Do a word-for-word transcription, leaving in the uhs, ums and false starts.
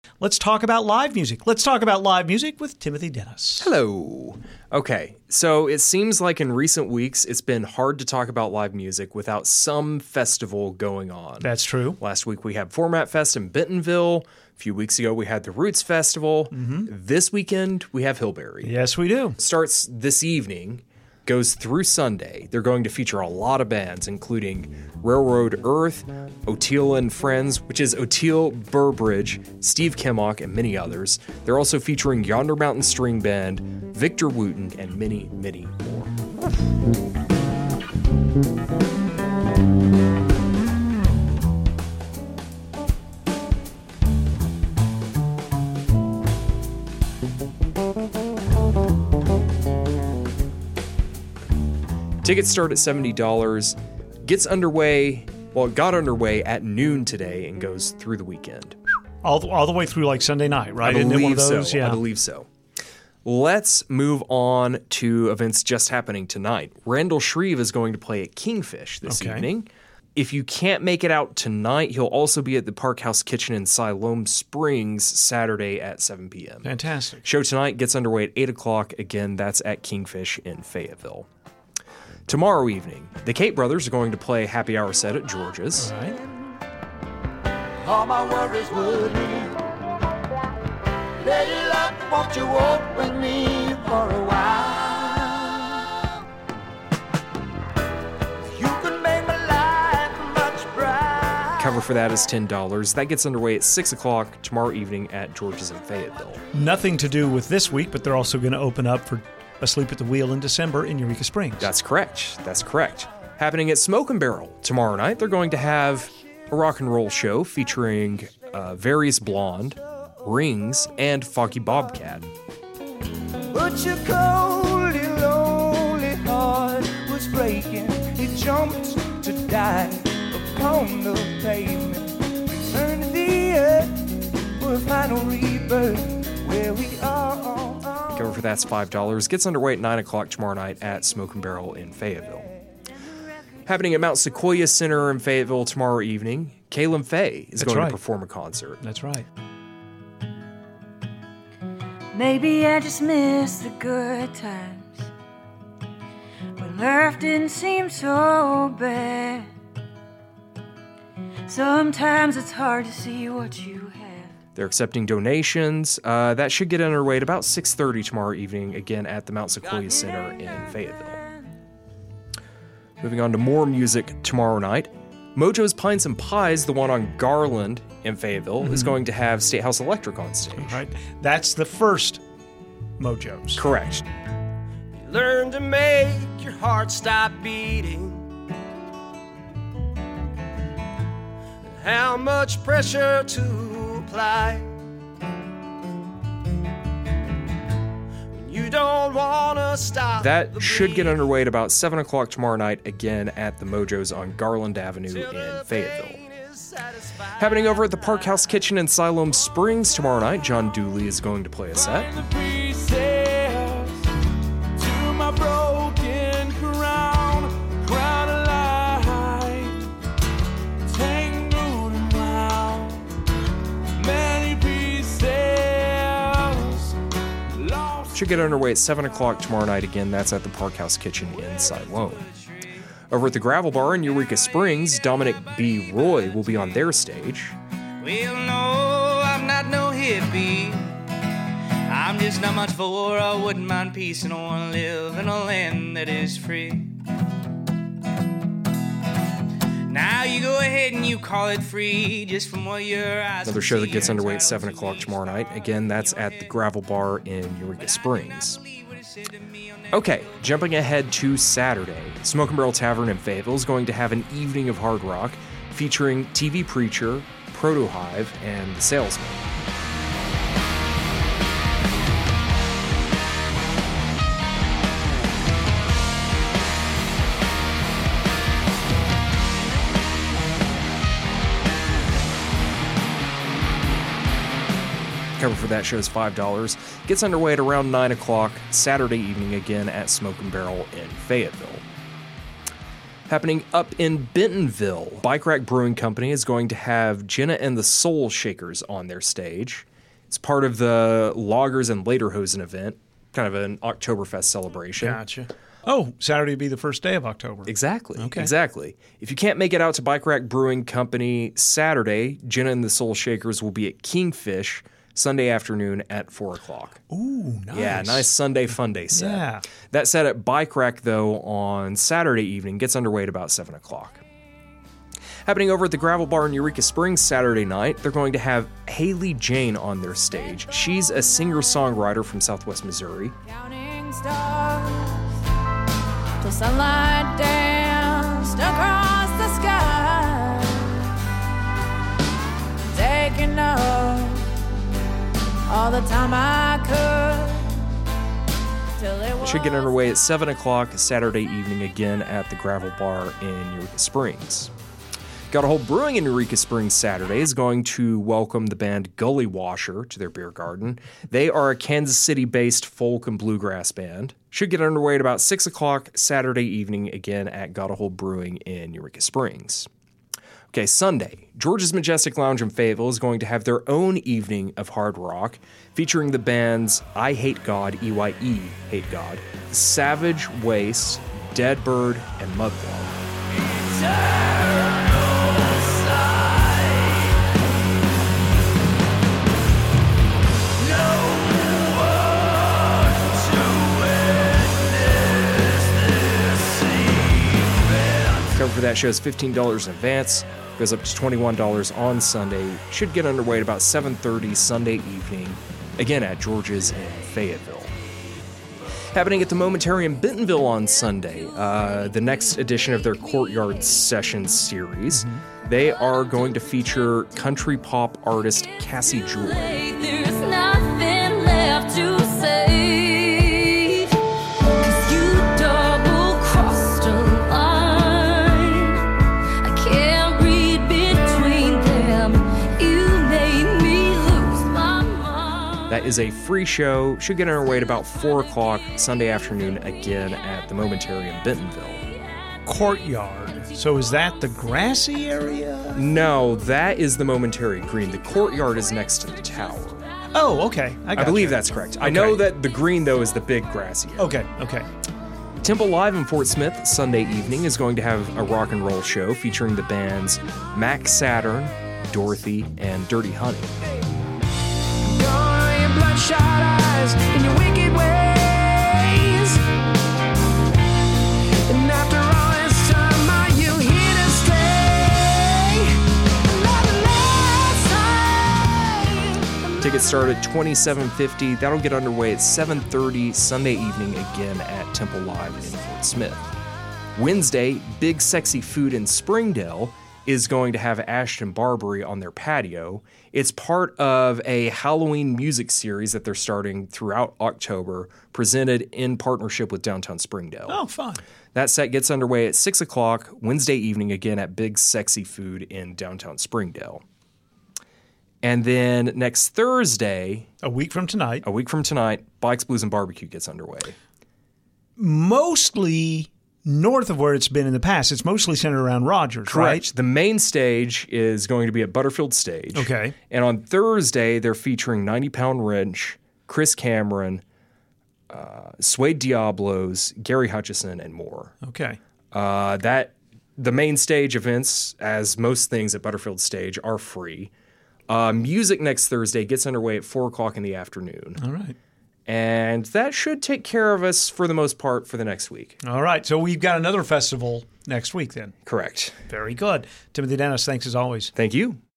Let's talk about live music. Let's talk about live music with Timothy Dennis. Hello. Okay, so it seems like in recent weeks it's been hard to talk about live music without some festival going on. That's true. Last week we had Format Fest in Bentonville. A few weeks ago we had the Roots Festival. Mm-hmm. This weekend we have Hillberry. Yes, we do. Starts this evening, goes through Sunday. They're going to feature a lot of bands, including Railroad Earth, Oteil and Friends, which is Oteil Burbridge, Steve Kimock, and many others. They're also featuring Yonder Mountain String Band, Victor Wooten, and many, many more. Tickets start at seventy dollars, gets underway, well, it got underway at noon today and goes through the weekend. All the, all the way through like Sunday night, right? I believe Isn't it one of those? so. Yeah. I believe so. Let's move on to events just happening tonight. Randall Shreve is going to play at Kingfish this Okay. evening. If you can't make it out tonight, he'll also be at the Park House Kitchen in Siloam Springs Saturday at seven p.m. Fantastic. Show tonight gets underway at eight o'clock. Again, that's at Kingfish in Fayetteville. Tomorrow evening, the Kate Brothers are going to play Happy Hour set at George's. All right. All my worries would leave. Lady luck, won't you walk with me for a while? You can make my life much brighter. Cover for that is ten dollars. That gets underway at six o'clock tomorrow evening at George's in Fayetteville. Nothing to do with this week, but they're also going to open up for Asleep at the Wheel in December in Eureka Springs. That's correct. That's correct. Happening at Smoke and Barrel tomorrow night, they're going to have a rock and roll show featuring uh, Various Blonde, Rings, and Foggy Bobcat. But your cold and lonely heart was breaking. It jumped to die upon the pavement. Return to the earth for a final rebirth where we are. Cover for that's five dollars. Gets underway at nine o'clock tomorrow night at Smoke and Barrel in Fayetteville. Happening at Mount Sequoia Center in Fayetteville tomorrow evening, Caleb Faye is That's going right. to perform a concert. That's right. Maybe I just miss the good times when life didn't seem so bad. Sometimes it's hard to see what you have. They're accepting donations. Uh, that should get underway at about six thirty tomorrow evening, again at the Mount Sequoia Center in Fayetteville. Moving on to more music tomorrow night. Mojo's Pints and Pies, the one on Garland in Fayetteville, mm-hmm. is going to have State House Electric on stage. All right. That's the first Mojo's. Correct. Learn to make your heart stop beating. How much pressure to apply when you don't want to stop. That should get underway at about seven o'clock tomorrow night, again at the Mojo's on Garland Avenue in Fayetteville. Happening over at the Park House Kitchen in Siloam Springs tomorrow night, John Dooley is going to play a set. Should get underway at seven o'clock tomorrow night. Again, that's at the Park House Kitchen in Siloam. Over at the Gravel Bar in Eureka Springs, Dominic B. Roy will be on their stage. Well, no, I'm not no hippie. I'm just not much for I wouldn't mind peace and I want to live in a land that is free. Now you go ahead and you call it free just from what your eyes. Another show that gets underway at seven o'clock tomorrow night. Again, that's at the Gravel Bar in Eureka Springs. Okay, jumping ahead to Saturday, Smoke and Barrel Tavern in Fayetteville is going to have an evening of hard rock featuring T V Preacher, Proto Hive, and The Salesman. Cover for that show is five dollars. Gets underway at around nine o'clock Saturday evening, again at Smoke and Barrel in Fayetteville. Happening up in Bentonville, Bike Rack Brewing Company is going to have Jenna and the Soul Shakers on their stage. It's part of the Loggers and Lederhosen event, kind of an Oktoberfest celebration. Gotcha. Oh, Saturday would be the first day of October. Exactly. Okay. Exactly. If you can't make it out to Bike Rack Brewing Company Saturday, Jenna and the Soul Shakers will be at Kingfish Sunday afternoon at four o'clock. Ooh, nice. Yeah, nice Sunday fun day set. Yeah. That set at Bike Rack, though, on Saturday evening gets underway at about seven o'clock. Happening over at the Gravel Bar in Eureka Springs Saturday night, they're going to have Haley Jane on their stage. She's a singer-songwriter from Southwest Missouri. Counting stars till sunlight danced across the sky, taking up all the time I could till it It was should get underway at seven o'clock Saturday evening again at the Gravel Bar in Eureka Springs. Got a Whole Brewing in Eureka Springs Saturday is going to welcome the band Gully Washer to their beer garden. They are a Kansas City-based folk and bluegrass band. Should get underway at about six o'clock Saturday evening again at Got a Whole Brewing in Eureka Springs. Okay, Sunday, George's Majestic Lounge in Fayetteville is going to have their own evening of hard rock featuring the bands I Hate God, E Y E, Hate God, Savage Waste, Deadbird, and Mudblood. Cover for that show is fifteen dollars in advance, goes up to twenty-one dollars on Sunday. Should get underway at about seven thirty Sunday evening, again at George's in Fayetteville. Happening at the Momentary in Bentonville on Sunday, uh, the next edition of their Courtyard Sessions series. Mm-hmm. They are going to feature country pop artist Cassie Joy. There's nothing left to say, 'cause you double-crossed a line. I can't read between them. You made me lose my mind. That is a free show. Should get underway at about four o'clock Sunday afternoon again at the Momentary in Bentonville. Courtyard. So is that the grassy area? No, that is the Momentary Green. The Courtyard is next to the tower. Oh, okay. I, I got believe you. that's correct. I know that the green, though, is the big grassy area. Okay, okay. Temple Live in Fort Smith Sunday evening is going to have a rock and roll show featuring the bands Mac Saturn, Dorothy, and Dirty Honey. Gone are your bloodshot eyes and your wicked ways. And after all this time, are you here to stay? Another last time. Tickets start at twenty-seven fifty. That'll get underway at seven thirty Sunday evening again at Temple Live in Fort Smith. Wednesday, Big Sexy Food in Springdale is going to have Ashton Barbary on their patio. It's part of a Halloween music series that they're starting throughout October, presented in partnership with Downtown Springdale. Oh, fun. That set gets underway at six o'clock Wednesday evening again at Big Sexy Food in Downtown Springdale. And then next Thursday, A week from tonight. a week from tonight, Bikes, Blues, and Barbecue gets underway. Mostly north of where it's been in the past. It's mostly centered around Rogers, right? The main stage is going to be at Butterfield Stage. Okay. And on Thursday, they're featuring ninety Pound Wrench, Chris Cameron, uh, Suede Diablos, Gary Hutchison, and more. Okay. Uh, that the main stage events, as most things at Butterfield Stage, are free. Uh, music next Thursday gets underway at four o'clock in the afternoon. All right. And that should take care of us for the most part for the next week. All right. So we've got another festival next week then. Correct. Very good. Timothy Dennis, thanks as always. Thank you.